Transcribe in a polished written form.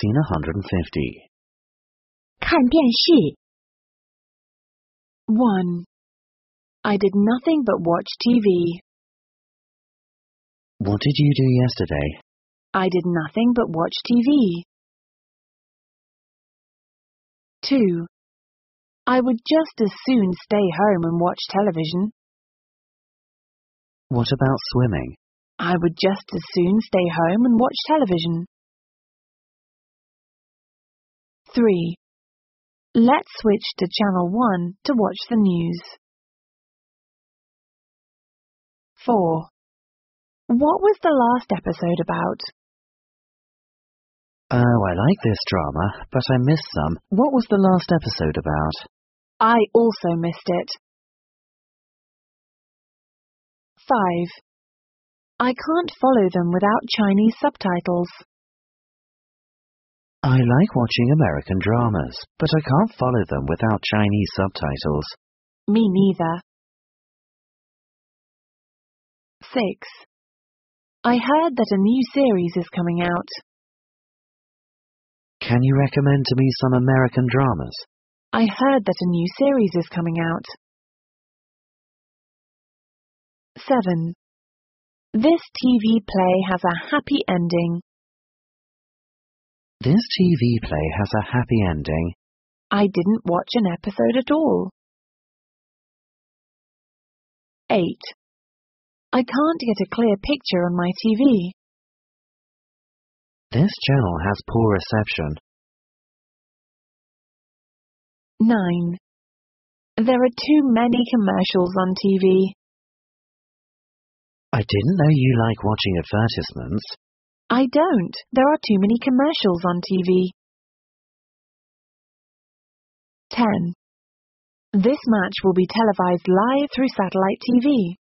1450. 看电视 1. I did nothing but watch TV. What did you do yesterday? I did nothing but watch TV. 2. I would just as soon stay home and watch television. What about swimming? I would just as soon stay home and watch television. 3. Let's switch to channel 1 to watch the news. 4. What was the last episode about? Oh, I like this drama, but I missed some. What was the last episode about? I also missed it. 5. I can't follow them without Chinese subtitles. I like watching American dramas, but I can't follow them without Chinese subtitles. Me neither. 6. I heard that a new series is coming out. Can you recommend to me some American dramas? I heard that a new series is coming out. 7. This TV play has a happy ending. This TV play has a happy ending. I didn't watch an episode at all. 8. I can't get a clear picture on my TV. This channel has poor reception. 9. There are too many commercials on TV. I didn't know you like watching advertisements. I don't. There are too many commercials on TV. 10. This match will be televised live through satellite TV.